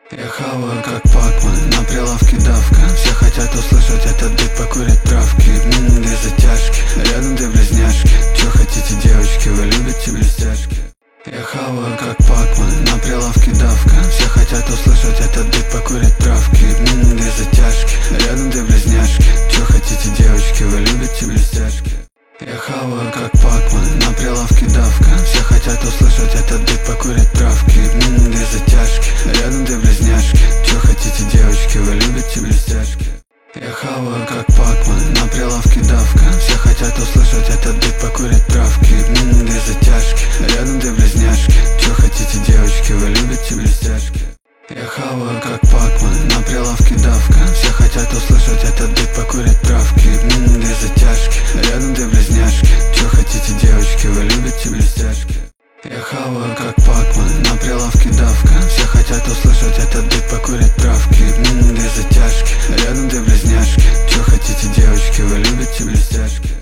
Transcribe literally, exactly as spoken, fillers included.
Я хаваю как Пакман, на прилавке давка. Все хотят услышать этот бит, покурить травки. Ммм, две затяжки, рядом две близняшки. Чё хотите, девочки, вы любите блестяшки? Я хаваю как Пакман, на прилавке давка. Все хотят услышать этот бит, покурить травки. Ммм, две затяжки, рядом две близняшки. Чё хотите, девочки, вы любите блестяшки? Я хаваю как Пакман, на прилавке давка. Все хотят услышать этот бит, покурить травки. Ммм, две затяжки, рядом две близняшки. Чё хотите, девочки, вы любите блестяшки? Я хаваю как Пакман, на прилавке давка. Все хотят услышать этот бит, покурить травки. Ммм, две затяжки, рядом две близняшки. Чё хотите, девочки, вы любите блестяшки? Я хаваю как Пакман, на прилавке давка. Все хотят услышать этот бит, покурить травки. Ммм, две затяжки, рядом две близняшки. Чё хотите, девочки, вы любите блестяшки? Я хаваю как Пакман, на прилавке давка. Все хотят услышать этот бит, покурить травки. Ммм, две затяжки, рядом две близняшки. Чё хотите, девочки, вы любите блестяшки?